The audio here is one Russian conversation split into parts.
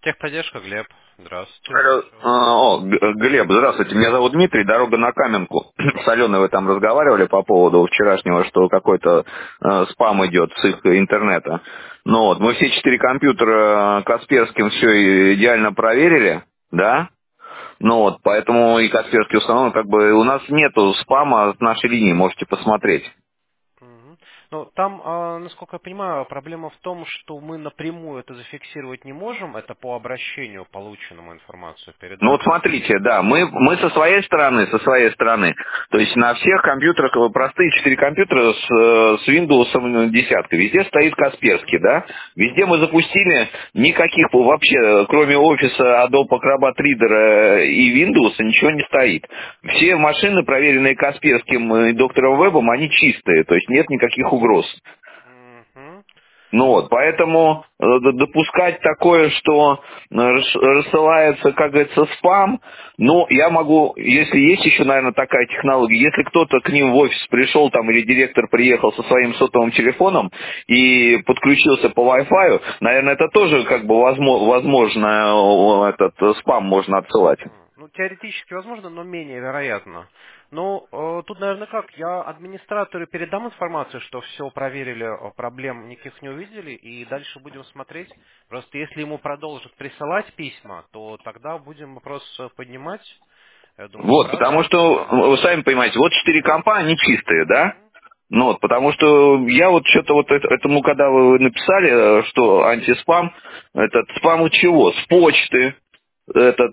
Техподдержка, Глеб. Здравствуйте, Алло, слушаю. Глеб, здравствуйте, меня зовут Дмитрий, дорога на Каменку. С Аленой вы там разговаривали по поводу вчерашнего, что какой-то спам идет с их интернета. Ну вот, мы все 4 компьютера Касперским все идеально проверили, да? Ну вот, поэтому и Касперский установлен, как бы у нас нету спама с нашей линии, можете посмотреть. Мгм. Ну, там, насколько я понимаю, проблема в том, что мы напрямую это зафиксировать не можем, это по обращению полученному информацию Ну вот передать. смотрите, да, мы со своей стороны, то есть на всех компьютерах, простые 4 компьютера с Windows 10, везде стоит Касперский, да, везде мы запустили никаких вообще, кроме офиса Adobe Acrobat Reader и Windows, ничего не стоит. Все машины, проверенные Касперским и доктором Вебом, они чистые, то есть нет никаких угроз. Мгм. Ну вот, поэтому допускать такое, что рассылается, как говорится, спам, ну, я могу, если есть еще, наверное, такая технология, если кто-то к ним в офис пришел там или директор приехал со своим сотовым телефоном и подключился по Wi-Fi, наверное, это тоже как бы возможно, этот спам можно отсылать. Ну, теоретически возможно, но менее вероятно. Ну, тут, наверное, как? Я администратору передам информацию, что все проверили, проблем никаких не увидели, и дальше будем смотреть. Просто если ему продолжат присылать письма, то тогда будем вопрос поднимать. Я думаю, Вот, сразу. потому что, вы сами понимаете, вот 4 компа, они чистые, да? Ну вот, потому что я вот что-то вот этому, когда вы написали, что антиспам, этот спам от чего? С почты. Этот,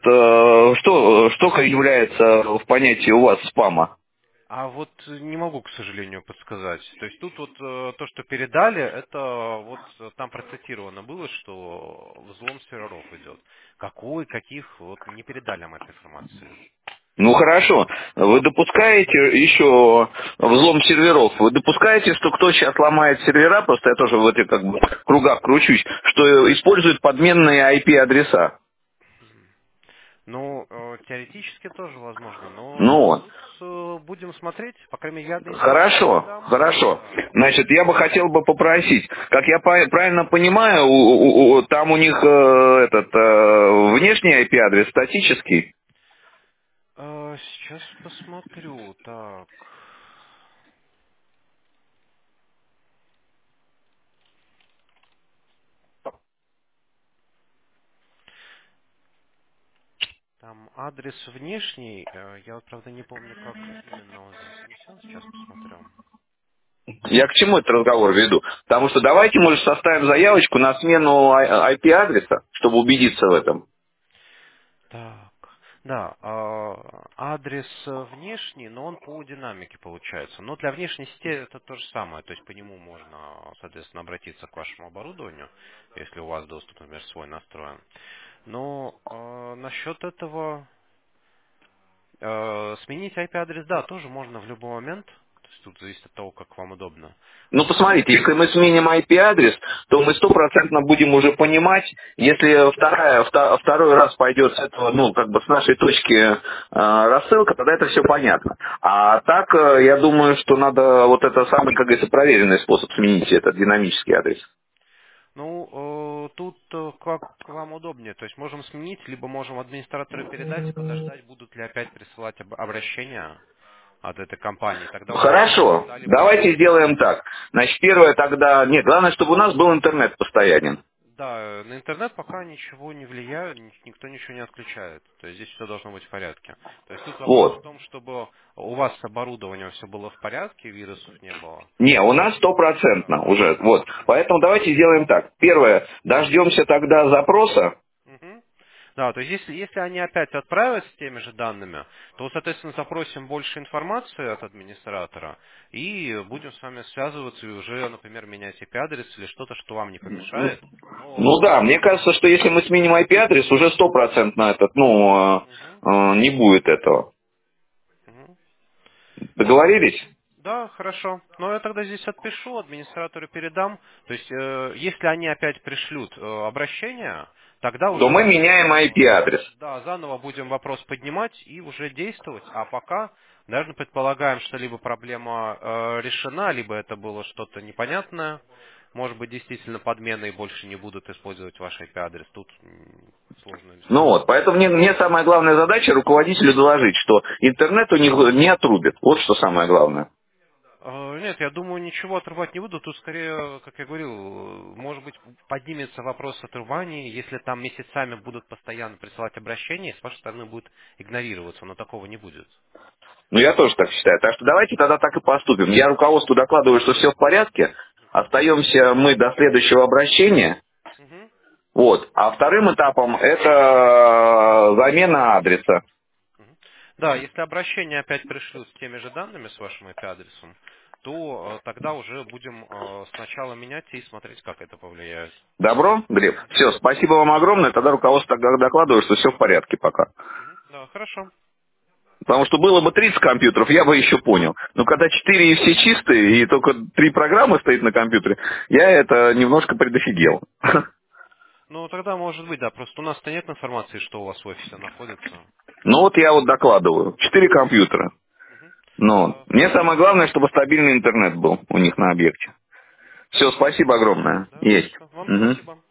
что является в понятии у вас спама? А вот не могу, к сожалению, подсказать. То есть тут вот то, что передали, это вот там процитировано было, что взлом серверов идет. Какой, каких, вот не передали нам этой информации. Ну хорошо, вы допускаете еще взлом серверов, вы допускаете, что кто сейчас ломает сервера, просто я тоже в этих как бы кругах кручусь, что используют подменные IP-адреса? Ну, теоретически тоже возможно, Ну но вот. тут будем смотреть, по крайней мере, я администратору Хорошо, передам. хорошо. Да. Значит, я бы хотел бы попросить, как я правильно понимаю, там у них внешний IP-адрес статический. Сейчас посмотрю. Так. Там адрес внешний, я вот, правда, не помню, как именно он здесь внесен, сейчас посмотрю. Я к чему этот разговор веду? Потому что давайте, может, составим заявочку на смену IP-адреса, чтобы убедиться в этом. Так, да, адрес внешний, но он по динамике получается. Но для внешней сети это то же самое, то есть по нему можно, соответственно, обратиться к вашему оборудованию, если у вас доступ, например, свой настроен. Но насчет этого сменить IP-адрес, да, тоже можно в любой момент. То есть тут зависит от того, как вам удобно. Ну, посмотрите, если мы сменим IP-адрес, то мы стопроцентно будем уже понимать, если второй раз пойдет с этого, ну, как бы с нашей точки рассылка, тогда это все понятно. А так, я думаю, что надо вот это самый, как говорится, проверенный способ сменить этот динамический адрес. Ну, тут как вам удобнее. То есть можем сменить, либо можем администратору передать и подождать, будут ли опять присылать обращения от этой компании. Тогда уже смотреть, Хорошо, да, либо нет. давайте сделаем так. Значит, первое тогда... Нет, главное, чтобы у нас был интернет постоянен. Да, на интернет пока ничего не влияет, никто ничего не отключает. То есть здесь все должно быть в порядке. То есть тут вопрос в Вот. том, чтобы у вас с оборудованием все было в порядке, вирусов не было. Не, у нас стопроцентно уже. Вот. Поэтому давайте сделаем так. Первое, дождемся тогда запроса. Мгм. Да, то есть если они опять отправят с теми же данными, то, соответственно, запросим больше информации от администратора и будем с вами связываться и уже, например, менять IP-адрес или что-то, что вам не помешает. Ну Но... да, мне кажется, что если мы сменим IP-адрес, уже стопроцентно Мгм. не будет этого. Мгм. Ну, Договорились? да, хорошо. Но я тогда здесь отпишу, администратору передам. То есть, если они опять пришлют обращение, тогда То уже мы будем, меняем IP-адрес. да, заново будем вопрос поднимать и уже действовать. А пока, наверное, предполагаем, что либо проблема решена, либо это было что-то непонятное. может быть, действительно подмены и больше не будут использовать ваш IP-адрес. Тут сложно Ну сказать. вот, поэтому мне самая главная задача руководителю доложить, что интернет у них не отрубит. Вот что самое главное. Нет, я думаю, ничего отрывать не буду. Тут скорее, как я говорил, может быть, поднимется вопрос отрывания, если там месяцами будут постоянно присылать обращения, с вашей стороны будет игнорироваться, но такого не будет. Ну, я тоже так считаю. Так что давайте тогда так и поступим. Я руководству докладываю, что все в порядке. Остаемся мы до следующего обращения. Мгм. Вот. А вторым этапом это замена адреса. Мгм. Да, если обращение опять пришлют с теми же данными, с вашим IP-адресом, то тогда уже будем сначала менять и смотреть, как это повлияет. Добро, Глеб? Все, спасибо вам огромное. Тогда руководство докладываю, что все в порядке пока. Мгм. Да, хорошо. Потому что было бы 30 компьютеров, я бы еще понял. Но когда 4 и все чистые, и только 3 программы стоит на компьютере, я это немножко предофигел. Ну, тогда может быть, да, просто у нас-то нет информации, что у вас в офисе находится. Ну вот я вот докладываю. 4 компьютера. Мгм. Но Да, мне самое главное, чтобы стабильный интернет был у них на объекте. Все, спасибо огромное. да, Есть. хорошо. Вам Мгм. спасибо.